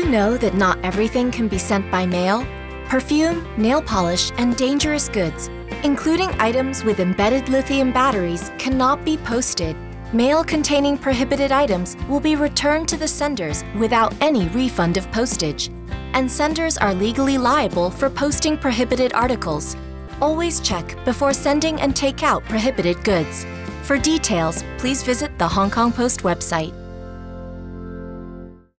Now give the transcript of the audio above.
know that not everything can be sent by mail? Perfume, nail polish, and dangerous goods, including items with embedded lithium batteries, cannot be posted. Mail containing prohibited items will be returned to the senders without any refund of postage, and senders are legally liable for posting prohibited articles. Always check before sending and take out prohibited goods. For details, please visit the Hong Kong Post website.